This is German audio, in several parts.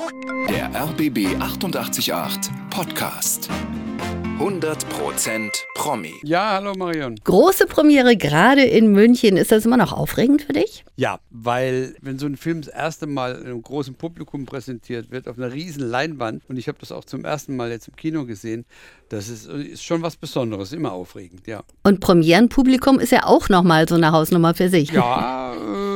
Der RBB 888 Podcast. 100% Promi. Ja, hallo Marion. Große Premiere gerade in München. Ist das immer noch aufregend für dich? Ja, weil wenn so ein Film das erste Mal einem großen Publikum präsentiert wird, auf einer riesen Leinwand, und ich habe das auch zum ersten Mal jetzt im Kino gesehen, das ist schon was Besonderes, immer aufregend, ja. Und Premierenpublikum ist ja auch nochmal so eine Hausnummer für sich. Ja,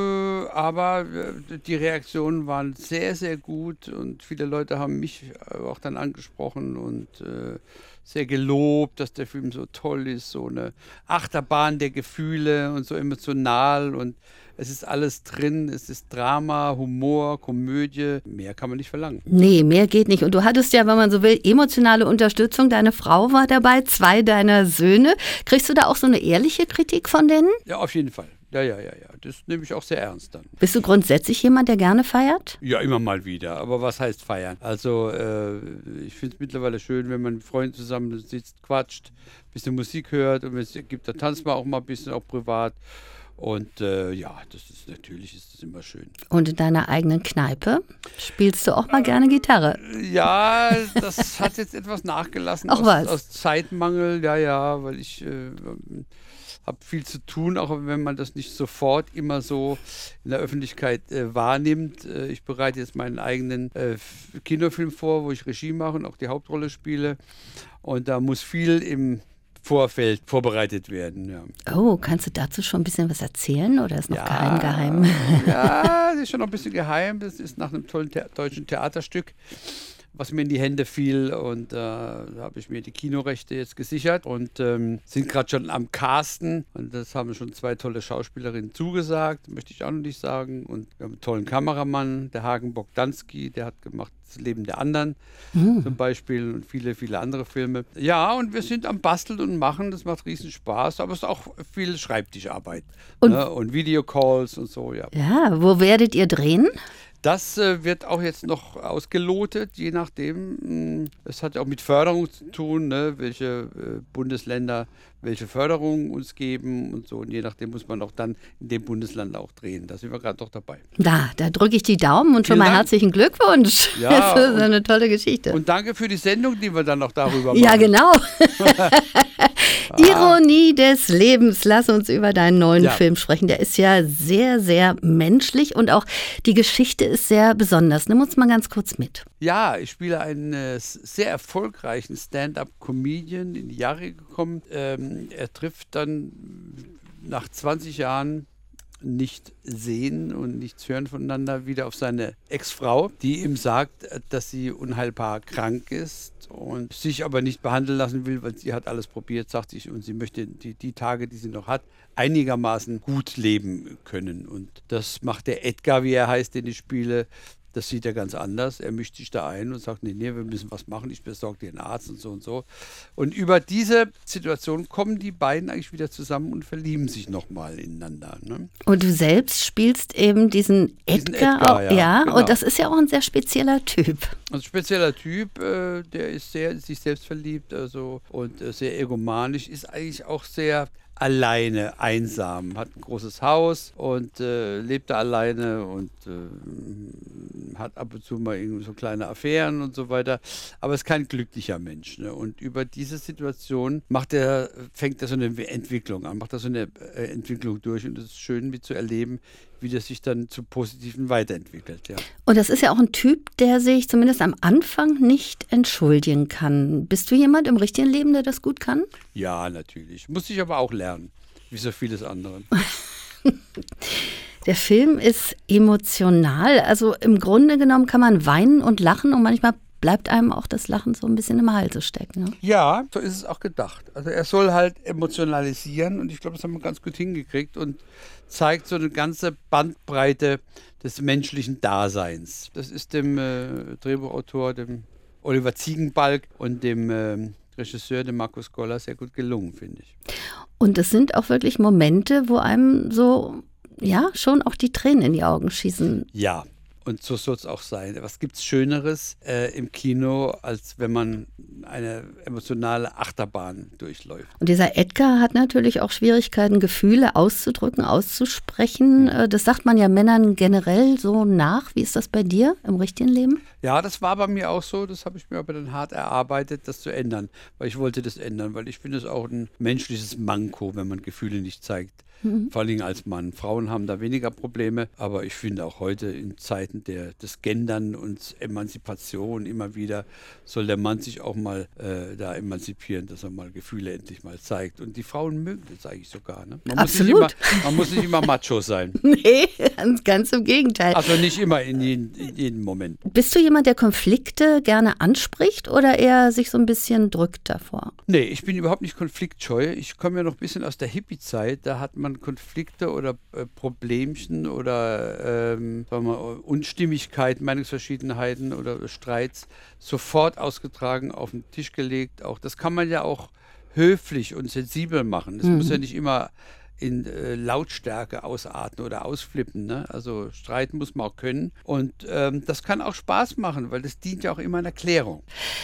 aber die Reaktionen waren sehr, sehr gut und viele Leute haben mich auch dann angesprochen und sehr gelobt, dass der Film so toll ist, so eine Achterbahn der Gefühle und so emotional, und es ist alles drin, es ist Drama, Humor, Komödie, mehr kann man nicht verlangen. Nee, mehr geht nicht. Und du hattest ja, wenn man so will, emotionale Unterstützung. Deine Frau war dabei, 2 deiner Söhne. Kriegst du da auch so eine ehrliche Kritik von denen? Ja, auf jeden Fall. Ja. Das nehme ich auch sehr ernst dann. Bist du grundsätzlich jemand, der gerne feiert? Ja, immer mal wieder. Aber was heißt feiern? Also ich finde es mittlerweile schön, wenn man mit Freunden zusammen sitzt, quatscht, ein bisschen Musik hört, und wenn es gibt, dann tanzt man auch mal ein bisschen, auch privat. Und natürlich ist das immer schön. Und in deiner eigenen Kneipe spielst du auch mal gerne Gitarre? Ja, das hat jetzt etwas nachgelassen. Aus Zeitmangel, ja, weil ich habe viel zu tun, auch wenn man das nicht sofort immer so in der Öffentlichkeit wahrnimmt. Ich bereite jetzt meinen eigenen Kinofilm vor, wo ich Regie mache und auch die Hauptrolle spiele. Und da muss viel im Vorfeld vorbereitet werden, ja. Oh, kannst du dazu schon ein bisschen was erzählen oder ist noch geheim? Ja, das ist schon noch ein bisschen geheim. Das ist nach einem tollen deutschen Theaterstück, was mir in die Hände fiel, und da habe ich mir die Kinorechte jetzt gesichert und sind gerade schon am Casten, und das haben schon 2 tolle Schauspielerinnen zugesagt, möchte ich auch noch nicht sagen, und wir haben einen tollen Kameramann, der Hagen Bogdanski, der hat gemacht Das Leben der anderen zum Beispiel und viele, viele andere Filme. Ja, und wir sind am Basteln und Machen, das macht riesen Spaß, aber es ist auch viel Schreibtischarbeit und Videocalls und so, ja. Ja, wo werdet ihr drehen? Das wird auch jetzt noch ausgelotet, je nachdem. Es hat ja auch mit Förderung zu tun, ne? Welche Bundesländer welche Förderung uns geben und so. Und je nachdem muss man auch dann in dem Bundesland auch drehen. Da sind wir gerade noch dabei. Da drücke ich die Daumen und schon mal herzlichen Glückwunsch. Ja, das ist eine tolle Geschichte. Und danke für die Sendung, die wir dann noch darüber machen. Ja, genau. Ironie des Lebens. Lass uns über deinen neuen Film sprechen. Der ist ja sehr, sehr menschlich und auch die Geschichte ist sehr besonders. Nimm uns mal ganz kurz mit. Ja, ich spiele einen sehr erfolgreichen Stand-up-Comedian, in die Jahre gekommen. Er trifft dann nach 20 Jahren nicht sehen und nichts hören voneinander wieder auf seine Ex-Frau, die ihm sagt, dass sie unheilbar krank ist und sich aber nicht behandeln lassen will, weil sie hat alles probiert, sagt sie, und sie möchte die Tage, die sie noch hat, einigermaßen gut leben können. Und das macht der Edgar, wie er heißt, den ich spiele. Das sieht er ganz anders. Er mischt sich da ein und sagt, nee, wir müssen was machen, ich besorge dir einen Arzt und so und so. Und über diese Situation kommen die beiden eigentlich wieder zusammen und verlieben sich nochmal ineinander. Ne? Und du selbst spielst eben diesen Edgar auch, ja, genau. Und das ist ja auch ein sehr spezieller Typ. Ein spezieller Typ, der ist sehr in sich selbst verliebt, und sehr egomanisch, ist eigentlich auch sehr alleine, einsam, hat ein großes Haus und lebt da alleine und hat ab und zu mal irgendwie so kleine Affären und so weiter, aber ist kein glücklicher Mensch. Ne? Und über diese Situation fängt er so eine Entwicklung an, macht er so eine Entwicklung durch, und es ist schön mitzuerleben, wie das sich dann zu Positiven weiterentwickelt. Ja. Und das ist ja auch ein Typ, der sich zumindest am Anfang nicht entschuldigen kann. Bist du jemand im richtigen Leben, der das gut kann? Ja, natürlich. Muss ich aber auch lernen, wie so vieles andere. Der Film ist emotional. Also im Grunde genommen kann man weinen und lachen und manchmal bleibt einem auch das Lachen so ein bisschen im Halse stecken. Ne? Ja, so ist es auch gedacht. Also er soll halt emotionalisieren, und ich glaube, das haben wir ganz gut hingekriegt und zeigt so eine ganze Bandbreite des menschlichen Daseins. Das ist dem Drehbuchautor, dem Oliver Ziegenbalg, und dem Regisseur, dem Markus Goller, sehr gut gelungen, finde ich. Und es sind auch wirklich Momente, wo einem so, ja, schon auch die Tränen in die Augen schießen. Ja. Und so soll es auch sein. Was gibt es Schöneres im Kino, als wenn man eine emotionale Achterbahn durchläuft? Und dieser Edgar hat natürlich auch Schwierigkeiten, Gefühle auszudrücken, auszusprechen. Das sagt man ja Männern generell so nach. Wie ist das bei dir im richtigen Leben? Ja, das war bei mir auch so. Das habe ich mir aber dann hart erarbeitet, das zu ändern. Weil ich wollte das ändern, weil ich finde es auch ein menschliches Manko, wenn man Gefühle nicht zeigt. Vor allem als Mann. Frauen haben da weniger Probleme, aber ich finde auch heute in Zeiten des Gendern und Emanzipation immer wieder soll der Mann sich auch mal da emanzipieren, dass er mal Gefühle endlich mal zeigt. Und die Frauen mögen das eigentlich sogar. Ne? Absolut. Man muss nicht immer macho sein. Nee, ganz im Gegenteil. Also nicht immer in jedem Moment. Bist du jemand, der Konflikte gerne anspricht oder eher sich so ein bisschen drückt davor? Nee, ich bin überhaupt nicht konfliktscheu. Ich komme ja noch ein bisschen aus der Hippie-Zeit. Da hat man Konflikte oder Problemchen oder sagen wir mal, Unstimmigkeiten, Meinungsverschiedenheiten oder Streits sofort ausgetragen, auf den Tisch gelegt. Auch das kann man ja auch höflich und sensibel machen. Es muss ja nicht immer in Lautstärke ausarten oder ausflippen. Ne? Also streiten muss man auch können. Und das kann auch Spaß machen, weil das dient ja auch immer einer Klärung.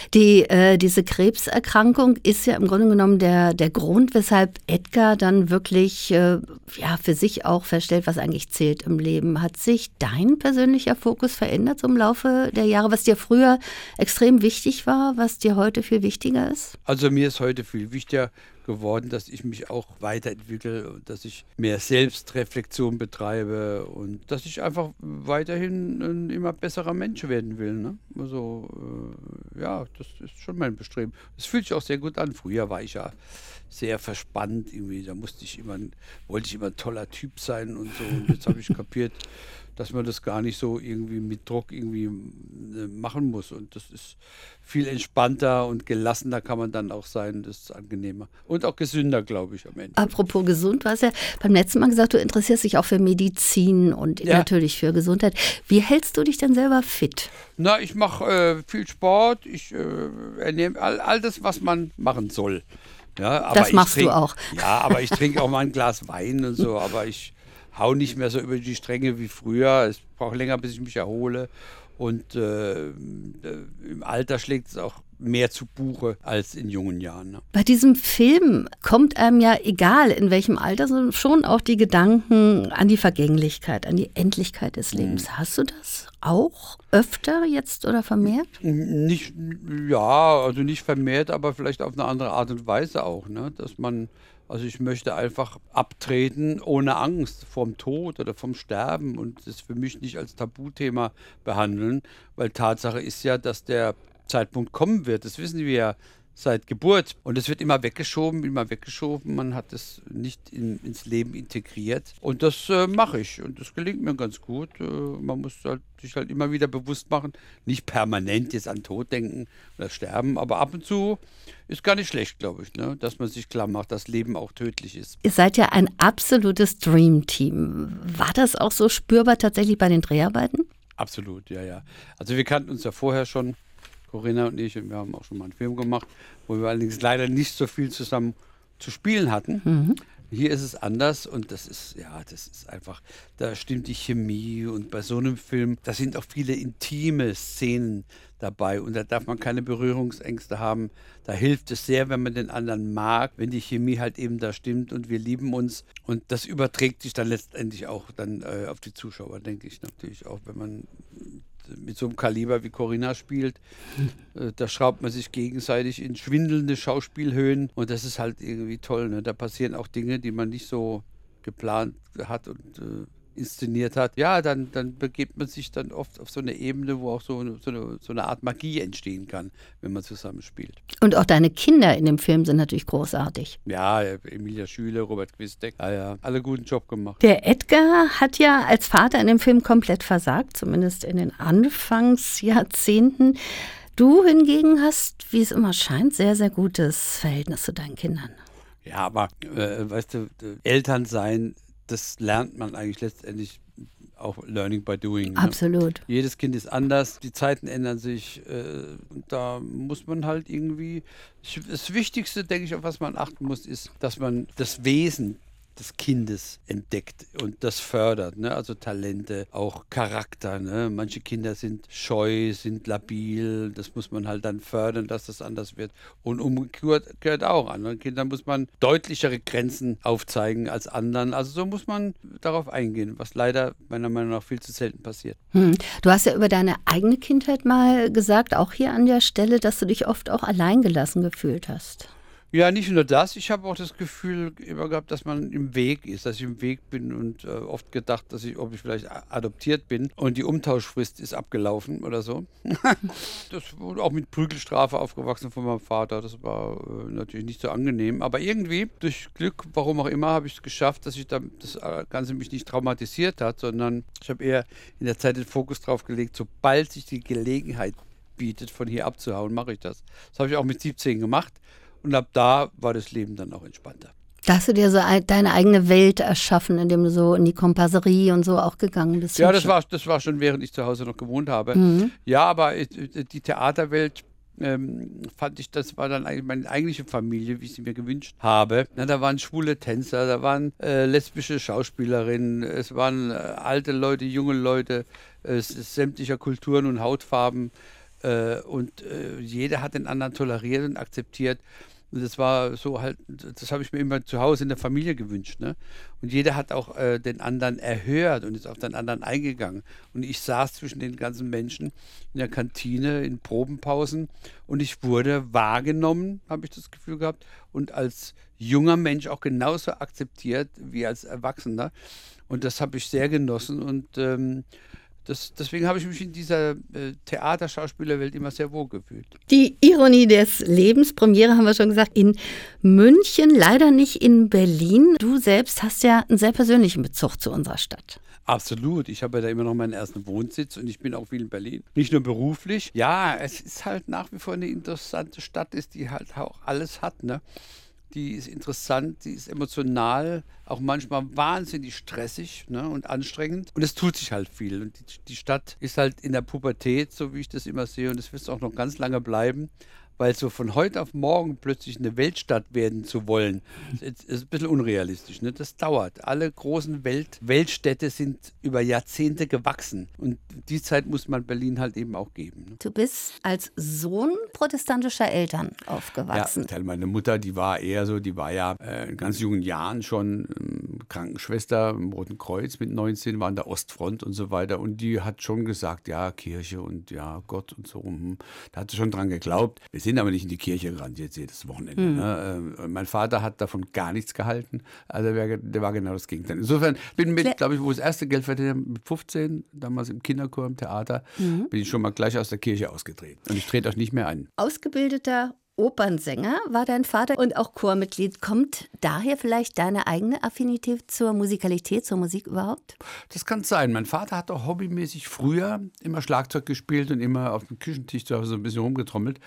Diese Krebserkrankung ist ja im Grunde genommen der Grund, weshalb Edgar dann wirklich für sich auch feststellt, was eigentlich zählt im Leben. Hat sich dein persönlicher Fokus verändert so im Laufe der Jahre, was dir früher extrem wichtig war, was dir heute viel wichtiger ist? Also mir ist heute viel wichtiger geworden, dass ich mich auch weiterentwickle und dass ich mehr Selbstreflexion betreibe und dass ich einfach weiterhin ein immer besserer Mensch werden will. Ne? Also das ist schon mein Bestreben. Es fühlt sich auch sehr gut an. Früher war ich ja sehr verspannt irgendwie. Da wollte ich immer ein toller Typ sein und so. Und jetzt habe ich kapiert, dass man das gar nicht so irgendwie mit Druck irgendwie machen muss. Und das ist viel entspannter und gelassener kann man dann auch sein. Das ist angenehmer. Und auch gesünder, glaube ich, am Ende. Apropos gesund, du hast ja beim letzten Mal gesagt, du interessierst dich auch für Medizin und natürlich für Gesundheit. Wie hältst du dich denn selber fit? Na, ich mache viel Sport. Ich ernehme all das, was man machen soll. Ja, aber das machst du auch. Ja, aber ich trinke auch mal ein Glas Wein und so. Aber ich hau nicht mehr so über die Stränge wie früher. Es braucht länger, bis ich mich erhole. Und im Alter schlägt es auch mehr zu Buche als in jungen Jahren. Ne? Bei diesem Film kommt einem ja, egal in welchem Alter, schon auch die Gedanken an die Vergänglichkeit, an die Endlichkeit des Lebens. Hast du das auch öfter jetzt oder vermehrt? Nicht vermehrt, aber vielleicht auf eine andere Art und Weise auch. Ne? Also ich möchte einfach abtreten ohne Angst vorm Tod oder vom Sterben und das für mich nicht als Tabuthema behandeln, weil Tatsache ist ja, dass der Zeitpunkt kommen wird. Das wissen wir ja seit Geburt. Und es wird immer weggeschoben. Man hat es nicht ins Leben integriert. Und das mache ich. Und das gelingt mir ganz gut. Man muss sich halt immer wieder bewusst machen, nicht permanent jetzt an Tod denken oder sterben, aber ab und zu ist gar nicht schlecht, glaube ich, ne? Dass man sich klar macht, dass Leben auch tödlich ist. Ihr seid ja ein absolutes Dream-Team. War das auch so spürbar tatsächlich bei den Dreharbeiten? Absolut, ja. Also wir kannten uns ja vorher schon, Corinna und ich, und wir haben auch schon mal einen Film gemacht, wo wir allerdings leider nicht so viel zusammen zu spielen hatten. Hier ist es anders und das ist einfach, da stimmt die Chemie und bei so einem Film, da sind auch viele intime Szenen dabei und da darf man keine Berührungsängste haben. Da hilft es sehr, wenn man den anderen mag, wenn die Chemie halt eben da stimmt und wir lieben uns und das überträgt sich dann letztendlich auch dann auf die Zuschauer, denke ich natürlich auch, wenn man mit so einem Kaliber wie Corinna spielt, da schraubt man sich gegenseitig in schwindelnde Schauspielhöhen und das ist halt irgendwie toll. Ne? Da passieren auch Dinge, die man nicht so geplant hat und inszeniert hat. Ja, dann begibt man sich dann oft auf so eine Ebene, wo auch so eine Art Magie entstehen kann, wenn man zusammen spielt. Und auch deine Kinder in dem Film sind natürlich großartig. Ja, Emilia Schüle, Robert Quistek, alle guten Job gemacht. Der Edgar hat ja als Vater in dem Film komplett versagt, zumindest in den Anfangsjahrzehnten. Du hingegen hast, wie es immer scheint, sehr, sehr gutes Verhältnis zu deinen Kindern. Ja, aber weißt du, Eltern sein, das lernt man eigentlich letztendlich auch Learning by Doing. Ne? Absolut. Jedes Kind ist anders, die Zeiten ändern sich. Und da muss man halt irgendwie, das Wichtigste, denke ich, auf was man achten muss, ist, dass man das Wesen des Kindes entdeckt und das fördert, ne? Also Talente, auch Charakter. Ne? Manche Kinder sind scheu, sind labil, das muss man halt dann fördern, dass das anders wird. Und umgekehrt gehört auch, anderen Kindern muss man deutlichere Grenzen aufzeigen als anderen. Also so muss man darauf eingehen, was leider meiner Meinung nach viel zu selten passiert. Du hast ja über deine eigene Kindheit mal gesagt, auch hier an der Stelle, dass du dich oft auch alleingelassen gefühlt hast. Ja, nicht nur das. Ich habe auch das Gefühl immer gehabt, dass man im Weg ist, dass ich im Weg bin und oft gedacht, ob ich vielleicht adoptiert bin und die Umtauschfrist ist abgelaufen oder so. Das wurde auch mit Prügelstrafe aufgewachsen von meinem Vater. Das war natürlich nicht so angenehm. Aber irgendwie, durch Glück, warum auch immer, habe ich es geschafft, dass das Ganze mich nicht traumatisiert hat, sondern ich habe eher in der Zeit den Fokus drauf gelegt, sobald sich die Gelegenheit bietet, von hier abzuhauen, mache ich das. Das habe ich auch mit 17 gemacht. Und ab da war das Leben dann auch entspannter. Da hast du dir so deine eigene Welt erschaffen, indem du so in die Komparserie und so auch gegangen bist. Ja, das war schon, während ich zu Hause noch gewohnt habe. Ja, aber die Theaterwelt fand ich, das war dann eigentlich meine eigentliche Familie, wie ich sie mir gewünscht habe. Na, da waren schwule Tänzer, da waren lesbische Schauspielerinnen, es waren alte Leute, junge Leute, sämtlicher Kulturen und Hautfarben. Und jeder hat den anderen toleriert und akzeptiert. Und das war so halt, das habe ich mir immer zu Hause in der Familie gewünscht. Ne? Und jeder hat auch den anderen erhört und ist auf den anderen eingegangen. Und ich saß zwischen den ganzen Menschen in der Kantine, in Probenpausen und ich wurde wahrgenommen, habe ich das Gefühl gehabt, und als junger Mensch auch genauso akzeptiert wie als Erwachsener. Und das habe ich sehr genossen und deswegen habe ich mich in dieser Theaterschauspielerwelt immer sehr wohl gefühlt. Die Ironie des Lebens, Premiere haben wir schon gesagt, in München, leider nicht in Berlin. Du selbst hast ja einen sehr persönlichen Bezug zu unserer Stadt. Absolut. Ich habe ja da immer noch meinen ersten Wohnsitz und ich bin auch viel in Berlin. Nicht nur beruflich. Ja, es ist halt nach wie vor eine interessante Stadt, die halt auch alles hat, ne? Die ist interessant, die ist emotional, auch manchmal wahnsinnig stressig, ne, und anstrengend. Und es tut sich halt viel. Und die Stadt ist halt in der Pubertät, so wie ich das immer sehe. Und es wird auch noch ganz lange bleiben. Weil so von heute auf morgen plötzlich eine Weltstadt werden zu wollen, ist ein bisschen unrealistisch. Ne? Das dauert. Alle großen Weltstädte sind über Jahrzehnte gewachsen. Und die Zeit muss man Berlin halt eben auch geben. Ne? Du bist als Sohn protestantischer Eltern aufgewachsen. Ja, meine Mutter, die war ja in ganz jungen Jahren schon Krankenschwester im Roten Kreuz mit 19, war an der Ostfront und so weiter. Und die hat schon gesagt, ja, Kirche und ja, Gott und so. Da hat sie schon dran geglaubt. Wir sind aber nicht in die Kirche gerannt jetzt jedes Wochenende. Ne? Mein Vater hat davon gar nichts gehalten. Also der war genau das Gegenteil. Insofern glaube ich, wo das erste Geld verdiente, mit 15, damals im Kinderchor im Theater, bin ich schon mal gleich aus der Kirche ausgetreten. Und ich trete auch nicht mehr ein. Ausgebildeter Opernsänger war dein Vater und auch Chormitglied. Kommt daher vielleicht deine eigene Affinität zur Musikalität, zur Musik überhaupt? Das kann sein. Mein Vater hat auch hobbymäßig früher immer Schlagzeug gespielt und immer auf dem Küchentisch zu Hause so ein bisschen rumgetrommelt.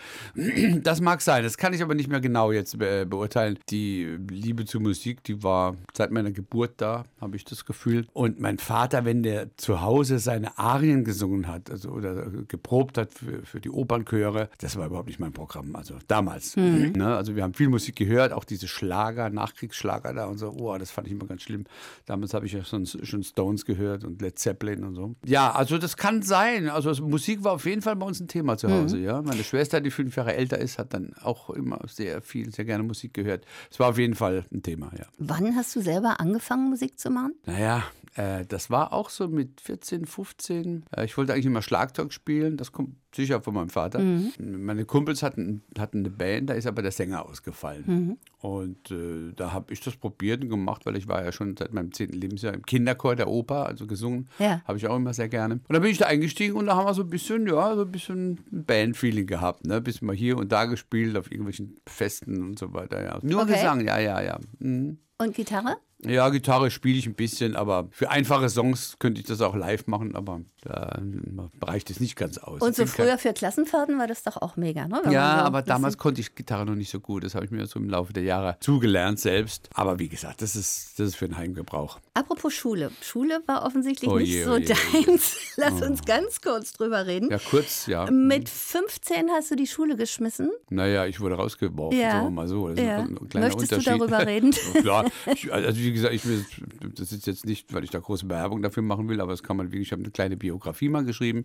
Das mag sein. Das kann ich aber nicht mehr genau jetzt beurteilen. Die Liebe zur Musik, die war seit meiner Geburt da, habe ich das Gefühl. Und mein Vater, wenn der zu Hause seine Arien gesungen hat, also oder geprobt hat für die Opernchöre, das war überhaupt nicht mein Programm. Also damals. Ne? Also wir haben viel Musik gehört, auch diese Schlager, Nachkriegsschlager da und so. Oh, das fand ich immer ganz schlimm. Damals habe ich ja schon Stones gehört und Led Zeppelin und so. Ja, also das kann sein. Also Musik war auf jeden Fall bei uns ein Thema zu Hause. Ja? Meine Schwester, die 5 Jahre älter ist, hat dann auch immer sehr gerne Musik gehört. Es war auf jeden Fall ein Thema, ja. Wann hast du selber angefangen, Musik zu machen? Naja, das war auch so mit 14, 15. Ich wollte eigentlich immer Schlagzeug spielen. Das kommt sicher von meinem Vater. Meine Kumpels hatten eine Band, da ist aber der Sänger ausgefallen. Und da habe ich das probiert und gemacht, weil ich war ja schon seit meinem 10. Lebensjahr im Kinderchor der Oper, also gesungen. Ja. Habe ich auch immer sehr gerne. Und da bin ich da eingestiegen und da haben wir so ein bisschen Band-Feeling gehabt. Ne? Ein bisschen mal hier und da gespielt, auf irgendwelchen Festen und so weiter. Ja. Nur Gesang, ja. Und Gitarre? Ja, Gitarre spiele ich ein bisschen, aber für einfache Songs könnte ich das auch live machen, aber da reicht es nicht ganz aus. Und so früher für Klassenfahrten war das doch auch mega, ne? Ja, aber damals konnte ich Gitarre noch nicht so gut. Das habe ich mir so im Laufe der Jahre zugelernt selbst. Aber wie gesagt, das ist für den Heimgebrauch. Apropos Schule. Schule war offensichtlich nicht so deins. Lass uns ganz kurz drüber reden. Ja, kurz, ja. Mit 15 hast du die Schule geschmissen? Naja, ich wurde rausgeworfen, sagen wir mal so. Das ist ein kleiner Möchtest Unterschied. du darüber reden? Klar, Also wie gesagt, das ist jetzt nicht, weil ich da große Werbung dafür machen will, aber das kann man wirklich, ich habe eine kleine Biografie mal geschrieben.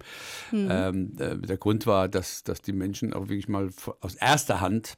Der Grund war, dass die Menschen auch wirklich mal aus erster Hand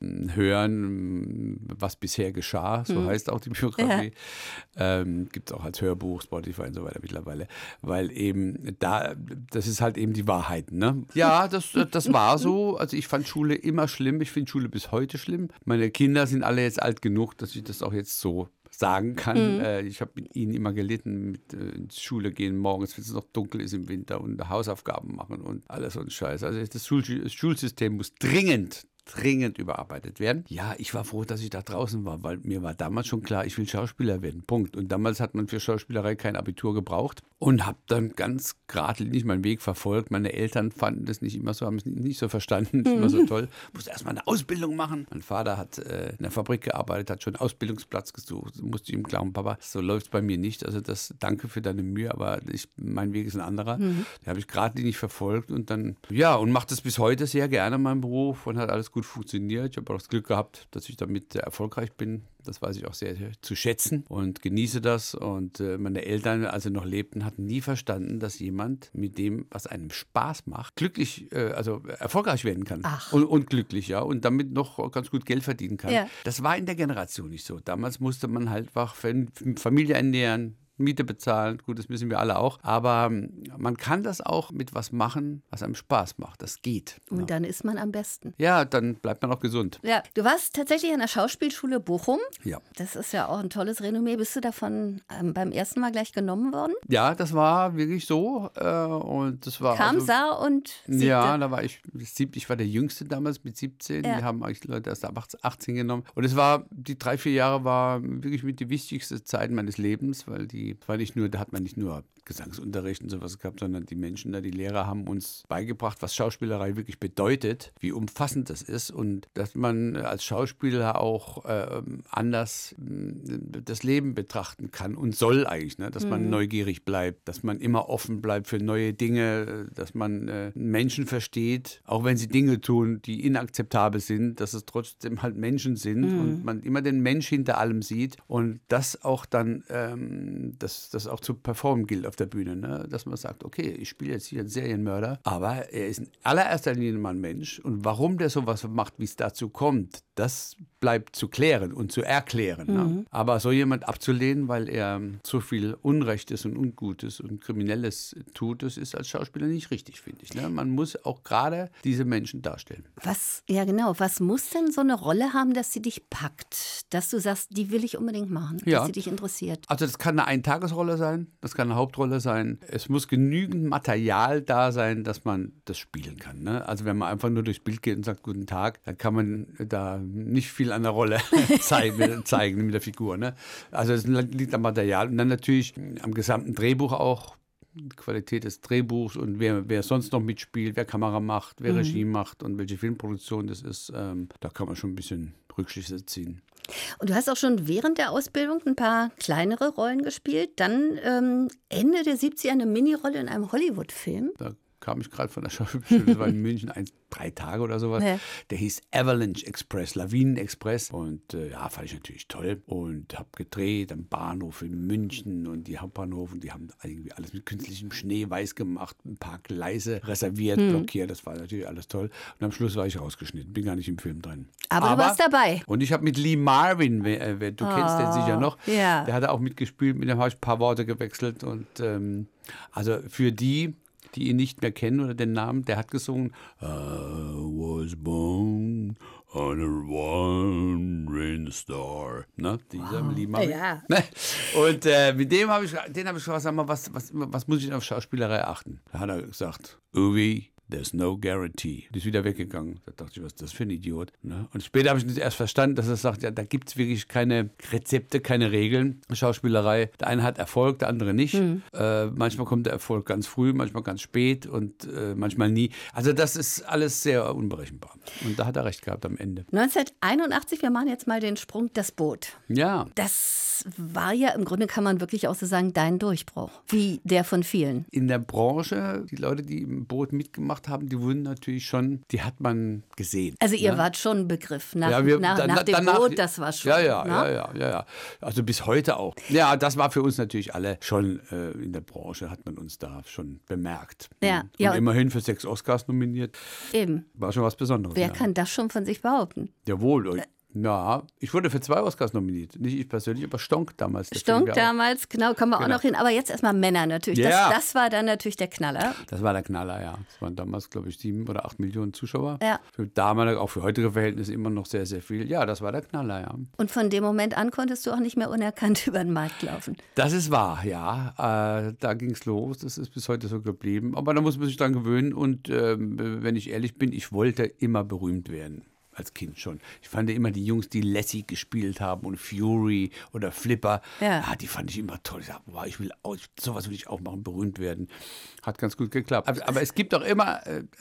hören, was bisher geschah, so heißt auch die Biografie. Gibt es auch als Hörbuch, Spotify und so weiter mittlerweile, weil eben das ist halt eben die Wahrheit, ne? Ja, das war so. Also ich fand Schule immer schlimm. Ich finde Schule bis heute schlimm. Meine Kinder sind alle jetzt alt genug, dass ich das auch jetzt so sagen kann. Ich habe mit ihnen immer gelitten, ins Schule gehen morgens, wenn es noch dunkel ist im Winter und Hausaufgaben machen und alles so ein Scheiß. Also das Schulsystem muss dringend überarbeitet werden. Ja, ich war froh, dass ich da draußen war, weil mir war damals schon klar, ich will Schauspieler werden. Punkt. Und damals hat man für Schauspielerei kein Abitur gebraucht und habe dann ganz geradlinig meinen Weg verfolgt. Meine Eltern fanden das nicht immer so, haben es nicht so verstanden, nicht immer so toll. Musste erstmal eine Ausbildung machen. Mein Vater hat in der Fabrik gearbeitet, hat schon einen Ausbildungsplatz gesucht. Musste ich ihm glauben, Papa, so läuft es bei mir nicht. Also danke für deine Mühe, aber mein Weg ist ein anderer. Den habe ich geradlinig verfolgt und dann, und mache das bis heute sehr gerne, meinen Beruf, und hat alles gut funktioniert. Ich habe auch das Glück gehabt, dass ich damit sehr erfolgreich bin. Das weiß ich auch sehr zu schätzen und genieße das. Und meine Eltern, als sie noch lebten, hatten nie verstanden, dass jemand mit dem, was einem Spaß macht, glücklich, also erfolgreich werden kann. Und glücklich, ja. Und damit noch ganz gut Geld verdienen kann. Ja. Das war in der Generation nicht so. Damals musste man halt Familie ernähren, Miete bezahlen, gut, das müssen wir alle auch. Aber man kann das auch mit was machen, was einem Spaß macht. Das geht. Und dann ist man am besten. Ja, dann bleibt man auch gesund. Ja, du warst tatsächlich an der Schauspielschule Bochum. Ja. Das ist ja auch ein tolles Renommee. Bist du davon beim ersten Mal gleich genommen worden? Ja, das war wirklich so. Und das war sah und siegte. Ja, da war ich war der Jüngste damals mit 17. Ja. Die haben eigentlich Leute erst ab 18 genommen. Und es war, die 3-4 Jahre war wirklich mit die wichtigste Zeit meines Lebens, weil da hat man nicht nur Gesangsunterricht und sowas gehabt, sondern die Menschen da, die Lehrer haben uns beigebracht, was Schauspielerei wirklich bedeutet, wie umfassend das ist und dass man als Schauspieler auch anders das Leben betrachten kann und soll eigentlich, ne? Dass man neugierig bleibt, dass man immer offen bleibt für neue Dinge, dass man Menschen versteht, auch wenn sie Dinge tun, die inakzeptabel sind, dass es trotzdem halt Menschen sind und man immer den Mensch hinter allem sieht und das auch dann, das auch zu performen gilt auf der Bühne, ne? Dass man sagt, okay, ich spiele jetzt hier einen Serienmörder, aber er ist in allererster Linie mal ein Mensch und warum der sowas macht, wie es dazu kommt, das bleibt zu klären und zu erklären. Ne? Aber so jemand abzulehnen, weil er so viel Unrechtes und Ungutes und Kriminelles tut, das ist als Schauspieler nicht richtig, finde ich. Ne? Man muss auch gerade diese Menschen darstellen. Was muss denn so eine Rolle haben, dass sie dich packt? Dass du sagst, die will ich unbedingt machen, dass sie dich interessiert? Also das kann eine Eintagesrolle sein, das kann eine Hauptrolle sein. Es muss genügend Material da sein, dass man das spielen kann. Ne? Also wenn man einfach nur durchs Bild geht und sagt, guten Tag, dann kann man da nicht viel an der Rolle zeigen mit der Figur. Ne? Also es liegt am Material und dann natürlich am gesamten Drehbuch auch. Die Qualität des Drehbuchs und wer sonst noch mitspielt, wer Kamera macht, wer Regie macht und welche Filmproduktion das ist, da kann man schon ein bisschen Rückschlüsse ziehen. Und du hast auch schon während der Ausbildung ein paar kleinere Rollen gespielt. Dann Ende der 70er eine Minirolle in einem Hollywood-Film. Da kam ich gerade von der Schauspielschule, das war in München 3 Tage oder sowas. Ja. Der hieß Avalanche Express, Lawinen-Express. Und fand ich natürlich toll. Und habe gedreht am Bahnhof in München und die Hauptbahnhof. Und die haben irgendwie alles mit künstlichem Schnee weiß gemacht, ein paar Gleise reserviert, blockiert. Das war natürlich alles toll. Und am Schluss war ich rausgeschnitten, bin gar nicht im Film drin. Aber du warst dabei. Und ich habe mit Lee Marvin, du kennst den sicher noch, der hat auch mitgespielt, mit dem habe ich ein paar Worte gewechselt. Und also für die ihn nicht mehr kennen oder den Namen, der hat gesungen I was born on a wandering star. Ne? Dieser Lee Marvin. Ja. Und mit dem habe ich gefragt, sag mal, was muss ich auf Schauspielerei achten? Da hat er gesagt, Uwe, there's no guarantee. Die ist wieder weggegangen. Da dachte ich, was ist das für ein Idiot? Ne? Und später habe ich das erst verstanden, dass er sagt, ja, da gibt es wirklich keine Rezepte, keine Regeln. Schauspielerei, der eine hat Erfolg, der andere nicht. Manchmal kommt der Erfolg ganz früh, manchmal ganz spät und manchmal nie. Also das ist alles sehr unberechenbar. Und da hat er recht gehabt am Ende. 1981, wir machen jetzt mal den Sprung, das Boot. Ja. Das war ja im Grunde, kann man wirklich auch so sagen, dein Durchbruch. Wie der von vielen. In der Branche, die Leute, die im Boot mitgemacht gemacht haben, die wurden natürlich schon, die hat man gesehen. Also ihr ne? wart schon ein Begriff nach danach, dem Boot, das war schon. Ja. Also bis heute auch. Ja, das war für uns natürlich alle schon in der Branche, hat man uns da schon bemerkt. Ja. Und immerhin für 6 Oscars nominiert. Eben. War schon was Besonderes. Wer kann das schon von sich behaupten? Jawohl. Ja, ich wurde für 2 Oscars nominiert. Nicht ich persönlich, aber Stonk damals. Stonk damals, genau, kommen wir auch noch hin. Aber jetzt erstmal Männer natürlich. Ja. Das war dann natürlich der Knaller. Das war der Knaller, ja. Es waren damals, glaube ich, 7 oder 8 Millionen Zuschauer. Ja. Für damalige, auch für heutige Verhältnisse immer noch sehr, sehr viel. Ja, das war der Knaller, ja. Und von dem Moment an konntest du auch nicht mehr unerkannt über den Markt laufen. Das ist wahr, ja. Da ging es los. Das ist bis heute so geblieben. Aber da muss man sich dran gewöhnen. Und wenn ich ehrlich bin, ich wollte immer berühmt werden. Als Kind schon. Ich fand immer die Jungs, die Lassie gespielt haben und Fury oder Flipper, die fand ich immer toll. Ich dachte, wow, sowas will ich auch machen, berühmt werden. Hat ganz gut geklappt. Aber es gibt auch immer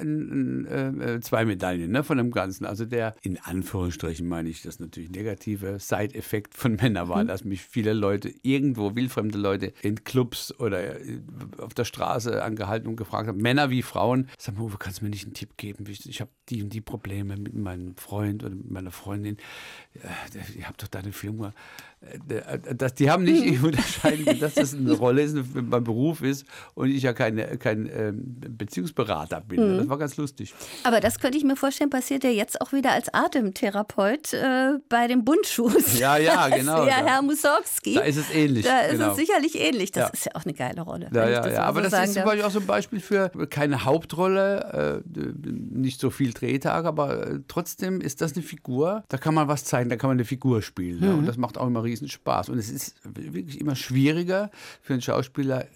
2 Medaillen, ne, von dem Ganzen. Also der, in Anführungsstrichen meine ich, das natürlich negative Side-Effekt von Männern war, dass mich viele Leute irgendwo, wildfremde Leute in Clubs oder auf der Straße angehalten und gefragt haben, Männer wie Frauen, sag mal, kannst du mir nicht einen Tipp geben? Ich habe die und die Probleme mit meinem Freund oder mit meiner Freundin, ihr habt doch da einen Film gemacht. Die haben nicht unterscheiden, dass das eine Rolle ist, mein Beruf ist und ich ja kein Beziehungsberater bin. Das war ganz lustig. Aber das könnte ich mir vorstellen, passiert ja jetzt auch wieder als Atemtherapeut bei den Bundschuhs. Ja, genau. Ja, Herr Mussorgsky. Da ist es ähnlich. Da ist es sicherlich ähnlich. Das ist ja auch eine geile Rolle. Aber das ist zum Beispiel auch so ein Beispiel für keine Hauptrolle, nicht so viel Drehtag, aber trotzdem ist das eine Figur, da kann man was zeigen, da kann man eine Figur spielen. Ja, und das macht auch immer riesen Spaß. Und es ist wirklich immer schwieriger für einen Schauspieler,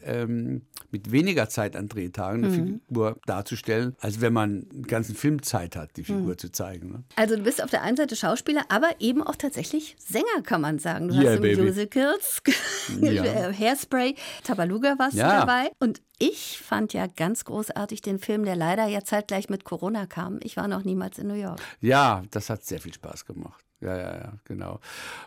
mit weniger Zeit an Drehtagen eine Figur darzustellen, als wenn man einen ganzen Film Zeit hat, die Figur zu zeigen. Ne? Also du bist auf der einen Seite Schauspieler, aber eben auch tatsächlich Sänger, kann man sagen. Du hast im Musicals, Hairspray, Tabaluga warst du dabei. Und ich fand ja ganz großartig den Film, der leider ja zeitgleich mit Corona kam. Ich war noch niemals in New York. Ja, das hat sehr viel Spaß gemacht. Ja, genau.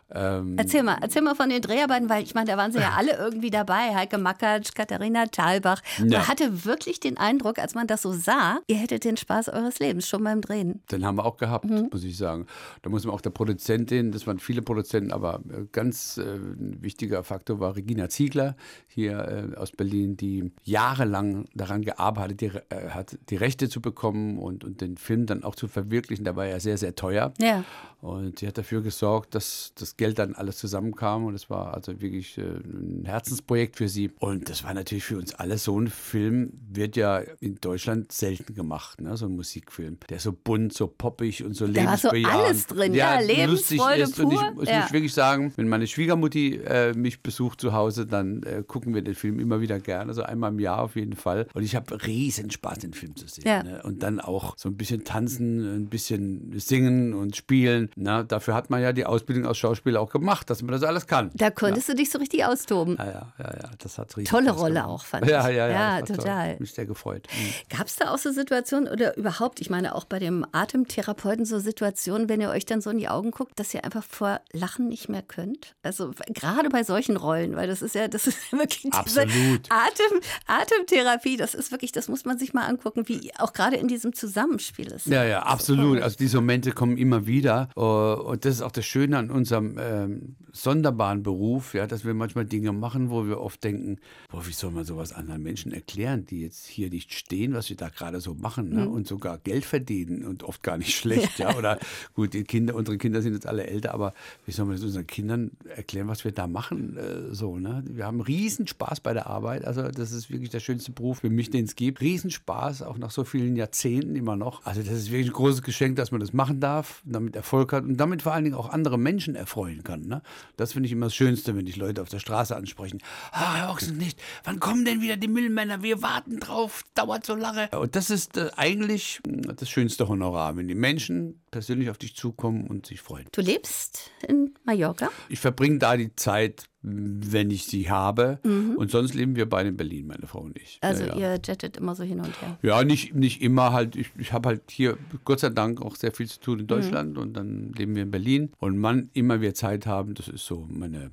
Erzähl mal von den Dreharbeiten, weil ich meine, da waren sie ja alle irgendwie dabei. Heike Makatsch, Katharina Thalbach. Man hatte wirklich den Eindruck, als man das so sah, ihr hättet den Spaß eures Lebens schon beim Drehen. Den haben wir auch gehabt, muss ich sagen. Da muss man auch der Produzentin, das waren viele Produzenten, aber ganz wichtiger Faktor war Regina Ziegler hier aus Berlin, die jahrelang daran gearbeitet hat, die Rechte zu bekommen und den Film dann auch zu verwirklichen. Der war ja sehr, sehr teuer. Ja. Und sie hat dafür gesorgt, dass das Geld dann alles zusammenkam. Und es war also wirklich ein Herzensprojekt für sie. Und das war natürlich für uns alle, so ein Film wird ja in Deutschland selten gemacht, ne? So ein Musikfilm, der so bunt, so poppig und so lebensbejahend. Da war so alles drin, Lebensfreude ist. pur. Und ich muss wirklich sagen, wenn meine Schwiegermutti mich besucht zu Hause, dann gucken wir den Film immer wieder gerne, also einmal im Jahr auf jeden Fall. Und ich habe riesen Spaß, den Film zu sehen. Ja. Ne? Und dann auch so ein bisschen tanzen, ein bisschen singen und spielen. Na, dafür hat man ja die Ausbildung als Schauspieler auch gemacht, dass man das alles kann. Da konntest du dich so richtig austoben. Ja, das hat richtig tolle Spaß Rolle gemacht. auch, fand ich. Ja, total. Mich sehr gefreut. Gab es da auch so Situationen oder überhaupt, ich meine auch bei dem Atemtherapeuten so Situationen, wenn ihr euch dann so in die Augen guckt, dass ihr einfach vor Lachen nicht mehr könnt? Also gerade bei solchen Rollen, weil das ist wirklich absolut. Atemtherapie, das ist wirklich, das muss man sich mal angucken, wie auch gerade in diesem Zusammenspiel ist. Ja, absolut. Also diese Momente kommen immer wieder. Und das ist auch das Schöne an unserem sonderbaren Beruf, ja, dass wir manchmal Dinge machen, wo wir oft denken, wie soll man sowas anderen Menschen erklären, die jetzt hier nicht stehen, was wir da gerade so machen, ne? Und sogar Geld verdienen und oft gar nicht schlecht. Ja. Oder gut, unsere Kinder sind jetzt alle älter, aber wie soll man das unseren Kindern erklären, was wir da machen? Ne? Wir haben riesen Spaß bei der Arbeit. Also das ist wirklich der schönste Beruf für mich, den es gibt. Riesenspaß, auch nach so vielen Jahrzehnten immer noch. Also das ist wirklich ein großes Geschenk, dass man das machen darf, damit Erfolg hat und damit vor allen Dingen auch andere Menschen erfreuen kann. Ne? Das finde ich immer das Schönste, wenn dich Leute auf der Straße ansprechen. Herr Ochsenknecht, wann kommen denn wieder die Müllmänner? Wir warten drauf, dauert so lange. Und das ist eigentlich das schönste Honorar, wenn die Menschen persönlich auf dich zukommen und sich freuen. Du lebst in Mallorca? Ich verbringe da die Zeit, wenn ich sie habe. Und sonst leben wir beide in Berlin, meine Frau und ich. Also ihr jettet immer so hin und her? Ja, nicht immer halt. Ich habe halt hier Gott sei Dank auch sehr viel zu tun in Deutschland und dann leben wir in Berlin. Und wann immer wir Zeit haben, das ist so meine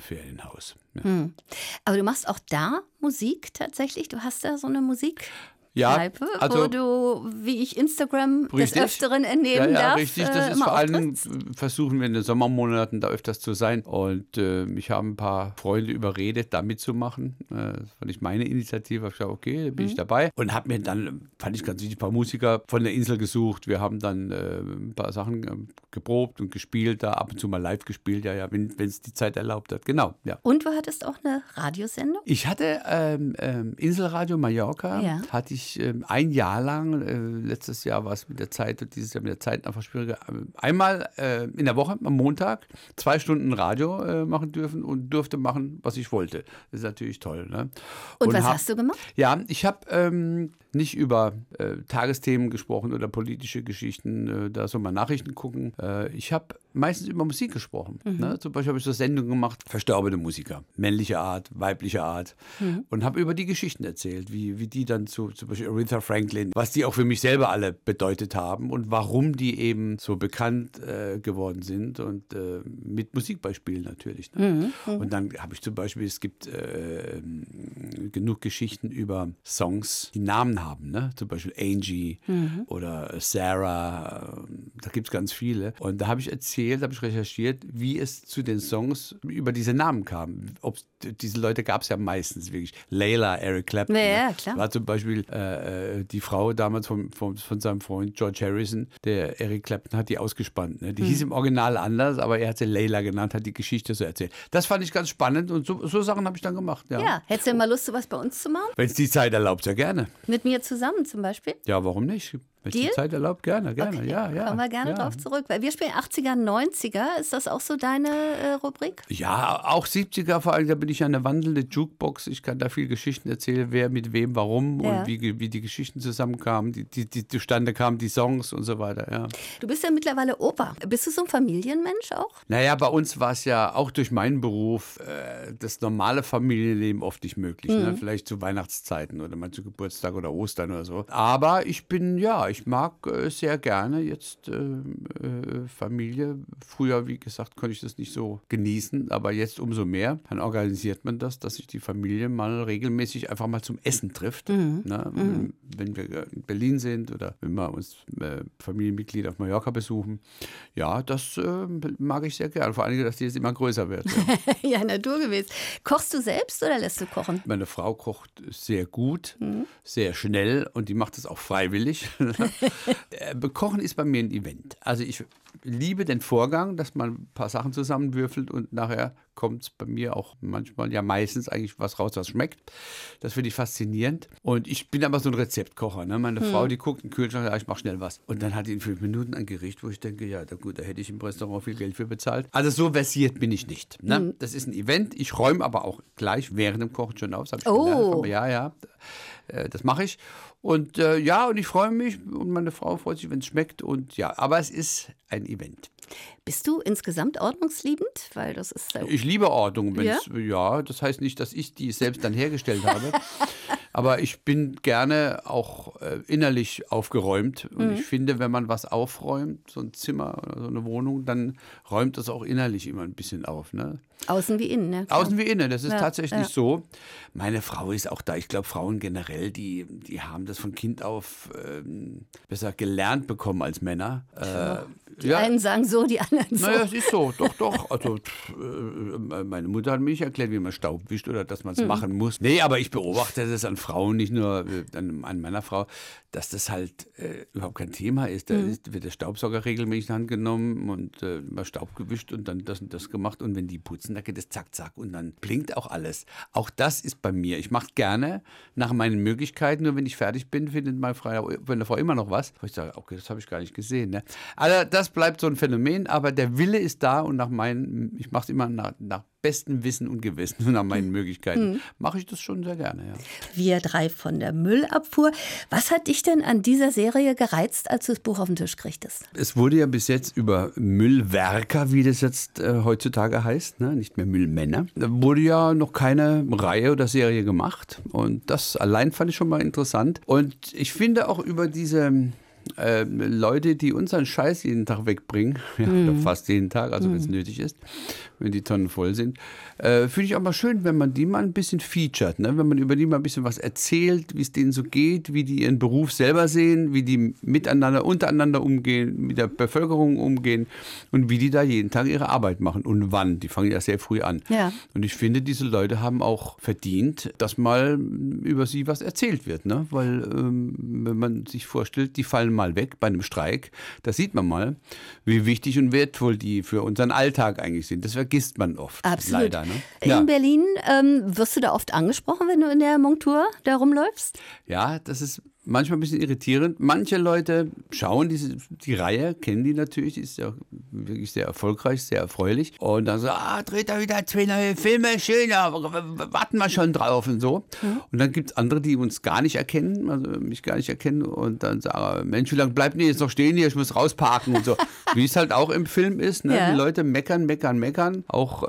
Ferienhaus. Ja. Aber du machst auch da Musik tatsächlich? Du hast da so eine Musik? Kneipe, wo du, wie ich Instagram des Öfteren entnehmen darf. Ja, richtig. Das ist vor allem, versuchen wir in den Sommermonaten da öfters zu sein. Und ich habe ein paar Freunde überredet, da mitzumachen. Das fand ich meine Initiative. Ich habe gesagt, okay, da bin ich dabei. Und habe mir dann, fand ich ganz wichtig, ein paar Musiker von der Insel gesucht. Wir haben dann ein paar Sachen geprobt und gespielt, da ab und zu mal live gespielt, wenn es die Zeit erlaubt hat. Genau, ja. Und du hattest auch eine Radiosendung? Ich hatte Inselradio Mallorca, hatte ich ein Jahr lang, letztes Jahr war es mit der Zeit und dieses Jahr mit der Zeit einfach schwieriger, einmal in der Woche am Montag 2 Stunden Radio machen dürfen und durfte machen, was ich wollte. Das ist natürlich toll. Ne? Und was hast du gemacht? Ja, ich habe nicht über Tagesthemen gesprochen oder politische Geschichten, da soll man Nachrichten gucken. Ich habe meistens über Musik gesprochen. Ne? Zum Beispiel habe ich so Sendungen gemacht, verstorbene Musiker, männliche Art, weibliche Art und habe über die Geschichten erzählt, wie die dann zum Beispiel Aretha Franklin, was die auch für mich selber alle bedeutet haben und warum die eben so bekannt geworden sind und mit Musikbeispielen natürlich. Ne? Und dann habe ich zum Beispiel, es gibt genug Geschichten über Songs, die Namen haben, ne? Zum Beispiel Angie oder Sarah, da gibt es ganz viele. Und da habe ich recherchiert, wie es zu den Songs über diese Namen kam. Diese Leute gab es ja meistens wirklich. Layla, Eric Clapton. Ja, klar. War zum Beispiel die Frau damals von seinem Freund George Harrison, der Eric Clapton hat die ausgespannt. Ne? Die hieß im Original anders, aber er hat sie Layla genannt, hat die Geschichte so erzählt. Das fand ich ganz spannend und so Sachen habe ich dann gemacht. Ja, hättest du denn mal Lust, sowas bei uns zu machen? Wenn es die Zeit erlaubt, ja gerne. Mit mir zusammen zum Beispiel? Ja, warum nicht? Wenn es die Zeit erlaubt, gerne, okay. ja. Kommen wir gerne drauf zurück, weil wir spielen 80er, 90er. Ist das auch so deine Rubrik? Ja, auch 70er vor allem, da bin ich ja eine wandelnde Jukebox. Ich kann da viel Geschichten erzählen, wer mit wem, warum und wie die Geschichten zusammenkamen, die zustande kamen, die Songs und so weiter, ja. Du bist ja mittlerweile Opa. Bist du so ein Familienmensch auch? Naja, bei uns war es ja auch durch meinen Beruf das normale Familienleben oft nicht möglich. Ne? Vielleicht zu Weihnachtszeiten oder mal zu Geburtstag oder Ostern oder so. Aber ich mag sehr gerne jetzt Familie. Früher, wie gesagt, konnte ich das nicht so genießen, aber jetzt umso mehr. Dann organisiert man das, dass sich die Familie mal regelmäßig einfach mal zum Essen trifft. Ne? Wenn wir in Berlin sind oder wenn wir uns Familienmitglieder auf Mallorca besuchen. Ja, das mag ich sehr gerne. Vor allem, dass die jetzt immer größer wird. Ja, ja, naturgemäß. Kochst du selbst oder lässt du kochen? Meine Frau kocht sehr gut, sehr schnell und die macht das auch freiwillig. Kochen ist bei mir ein Event. Also ich liebe den Vorgang, dass man ein paar Sachen zusammenwürfelt und nachher kommt es bei mir auch manchmal, ja meistens eigentlich was raus, was schmeckt. Das finde ich faszinierend. Und ich bin aber so ein Rezeptkocher. Ne? Meine Frau, die guckt in den Kühlschrank, ja, ich mache schnell was. Und dann hat die in 5 Minuten ein Gericht, wo ich denke, ja, gut, da hätte ich im Restaurant viel Geld für bezahlt. Also so versiert bin ich nicht. Ne? Das ist ein Event. Ich räume aber auch gleich während dem Kochen schon auf. Das habe ich gelernt. Aber ja, das mache ich. Und und ich freue mich und meine Frau freut sich, wenn es schmeckt. Und ja, aber es ist ein Event. Bist du insgesamt ordnungsliebend? Weil das ist ich liebe Ordnung. Ja, das heißt nicht, dass ich die selbst dann hergestellt habe. Aber ich bin gerne auch innerlich aufgeräumt. Und ich finde, wenn man was aufräumt, so ein Zimmer oder so eine Wohnung, dann räumt das auch innerlich immer ein bisschen auf. Ne? Außen wie innen, ne? Außen wie innen, das ist tatsächlich so. Meine Frau ist auch da. Ich glaube, Frauen generell, die haben das von Kind auf besser gelernt bekommen als Männer. Die einen sagen so, die anderen so. Naja, es ist so, doch. Also meine Mutter hat mir nicht erklärt, wie man Staub wischt oder dass man es machen muss. Nee, aber ich beobachte das an Frauen, nicht nur an meiner Frau, dass das halt überhaupt kein Thema ist. Da wird der Staubsauger regelmäßig in die Hand genommen und mal Staub gewischt und dann das und das gemacht. Und wenn die putzen, da geht es zack, zack und dann blinkt auch alles. Auch das ist bei mir. Ich mache gerne nach meinen Möglichkeiten. Nur wenn ich fertig bin, findet meine Frau immer noch was. Ich sage, okay, das habe ich gar nicht gesehen. Ne? Also das bleibt so ein Phänomen, aber der Wille ist da und ich mache es immer nach bestem Wissen und Gewissen und nach meinen Möglichkeiten mache ich das schon sehr gerne. Ja. Wir 3 von der Müllabfuhr. Was hat dich denn an dieser Serie gereizt, als du das Buch auf den Tisch kriegtest? Es wurde ja bis jetzt über Müllwerker, wie das jetzt heutzutage heißt, ne? Nicht mehr Müllmänner. Da wurde ja noch keine Reihe oder Serie gemacht und das allein fand ich schon mal interessant. Und ich finde auch über diese Leute, die unseren Scheiß jeden Tag wegbringen, oder fast jeden Tag, also wenn es nötig ist, wenn die Tonnen voll sind. Finde ich auch mal schön, wenn man die mal ein bisschen featuret, ne? Wenn man über die mal ein bisschen was erzählt, wie es denen so geht, wie die ihren Beruf selber sehen, wie die untereinander umgehen, mit der Bevölkerung umgehen und wie die da jeden Tag ihre Arbeit machen und wann. Die fangen ja sehr früh an. Ja. Und ich finde, diese Leute haben auch verdient, dass mal über sie was erzählt wird, ne? Weil wenn man sich vorstellt, die fallen mal weg bei einem Streik, da sieht man mal, wie wichtig und wertvoll die für unseren Alltag eigentlich sind. Das vergisst man oft. Absolut. Leider. Ne? In Berlin wirst du da oft angesprochen, wenn du in der Montur da rumläufst? Ja, das ist manchmal ein bisschen irritierend. Manche Leute schauen die Reihe, kennen die natürlich, die ist ja wirklich sehr erfolgreich, sehr erfreulich. Und dann so, dreht er wieder 2 neue Filme, schön, warten wir schon drauf und so. Mhm. Und dann gibt es andere, die uns gar nicht erkennen, also mich gar nicht erkennen und dann sagen, Mensch, wie lange bleibt denn jetzt noch stehen hier, ich muss rausparken und so. Wie es halt auch im Film ist, ne? Ja. Die Leute meckern. Auch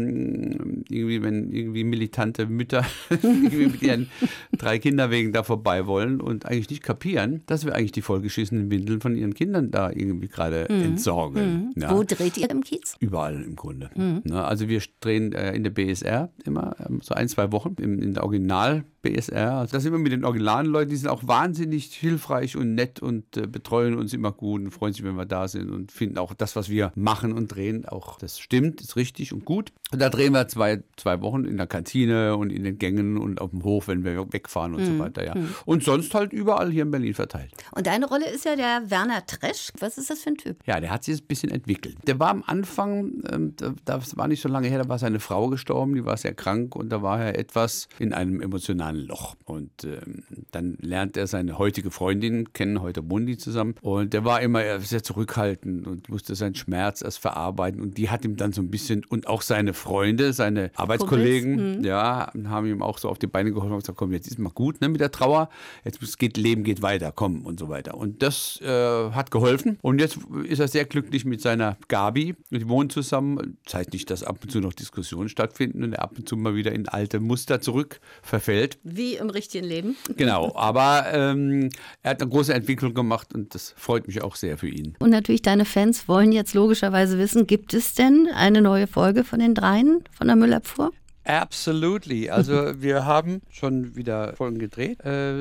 irgendwie, wenn irgendwie militante Mütter irgendwie mit ihren 3 Kinderwegen da vorbei wollen und eigentlich nicht kapieren, dass wir eigentlich die vollgeschissenen Windeln von ihren Kindern da irgendwie gerade entsorgen. Mhm. Ja. Wo dreht ihr im Kiez? Überall im Grunde. Mhm. Also wir drehen in der BSR immer so 1-2 Wochen in der Original BSR. Also das sind wir mit den originalen Leuten, die sind auch wahnsinnig hilfreich und nett und betreuen uns immer gut und freuen sich, wenn wir da sind und finden auch das, was wir machen und drehen, auch das stimmt, ist richtig und gut. Und da drehen wir 2 Wochen in der Kantine und in den Gängen und auf dem Hof, wenn wir wegfahren und so weiter. Ja. Und sonst halt überall hier in Berlin verteilt. Und deine Rolle ist ja der Werner Tresch. Was ist das für ein Typ? Ja, der hat sich ein bisschen entwickelt. Der war am Anfang, das war nicht so lange her, da war seine Frau gestorben, die war sehr krank und da war er etwas in einem emotionalen Loch. Und dann lernt er seine heutige Freundin kennen, heute wohnen die zusammen. Und der war immer sehr zurückhaltend und musste seinen Schmerz erst verarbeiten. Und die hat ihm dann so ein bisschen, und auch seine Freunde, seine Arbeitskollegen, haben ihm auch so auf die Beine geholfen und gesagt, komm, jetzt ist mal gut, ne, mit der Trauer. Jetzt Leben geht weiter, komm und so weiter. Und das hat geholfen. Und jetzt ist er sehr glücklich mit seiner Gabi. Die wohnen zusammen. Das heißt nicht, dass ab und zu noch Diskussionen stattfinden und er ab und zu mal wieder in alte Muster zurück verfällt. Wie im richtigen Leben. Genau, aber er hat eine große Entwicklung gemacht und das freut mich auch sehr für ihn. Und natürlich deine Fans wollen jetzt logischerweise wissen, gibt es denn eine neue Folge von den 3 von der Müllabfuhr? Absolutely. Also wir haben schon wieder Folgen gedreht.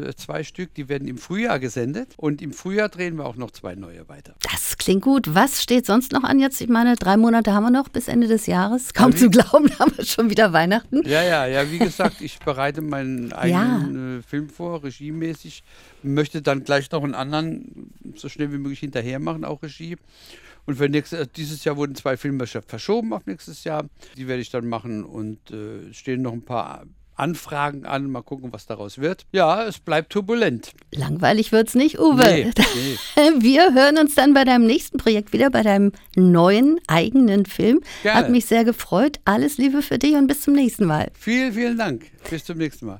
2 Stück, die werden im Frühjahr gesendet. Und im Frühjahr drehen wir auch noch 2 neue weiter. Das klingt gut. Was steht sonst noch an jetzt? Ich meine, 3 Monate haben wir noch bis Ende des Jahres. Kaum zu glauben, haben wir schon wieder Weihnachten. Ja, wie gesagt, ich bereite meinen eigenen Film vor, regiemäßig. Möchte dann gleich noch einen anderen so schnell wie möglich hinterher machen, auch Regie. Und für dieses Jahr wurden 2 Filme verschoben auf nächstes Jahr. Die werde ich dann machen und stehen noch ein paar Anfragen an. Mal gucken, was daraus wird. Ja, es bleibt turbulent. Langweilig wird's nicht, Uwe. Nee. Wir hören uns dann bei deinem nächsten Projekt wieder, bei deinem neuen eigenen Film. Gerne. Hat mich sehr gefreut. Alles Liebe für dich und bis zum nächsten Mal. Vielen, vielen Dank. Bis zum nächsten Mal.